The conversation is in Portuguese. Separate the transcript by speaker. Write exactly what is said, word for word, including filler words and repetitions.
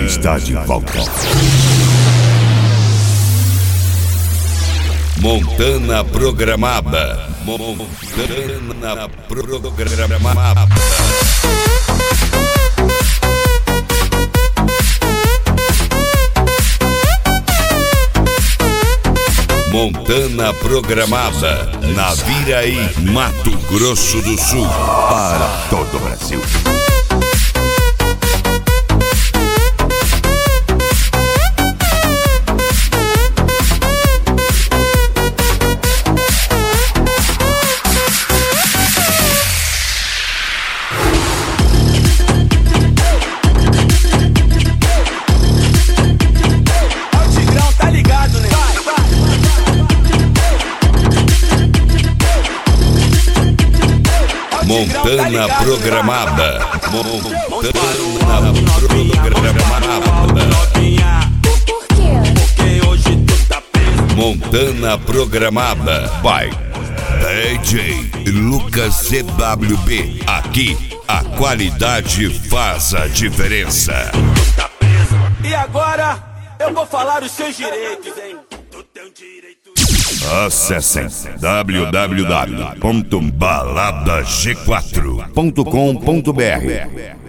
Speaker 1: está de volta.
Speaker 2: Montana Programada. Montana Programada. Montana Programada, Naviraí, Mato Grosso do Sul, para todo o Brasil. Montana Programada. Montana Programada. Montana Programada. Vai. D J Lucas C W B. Aqui a qualidade faz a diferença.
Speaker 3: E agora eu vou falar os seus direitos, hein? Tu tem um direito.
Speaker 2: Acessem w w w ponto balada g quatro ponto com ponto b r.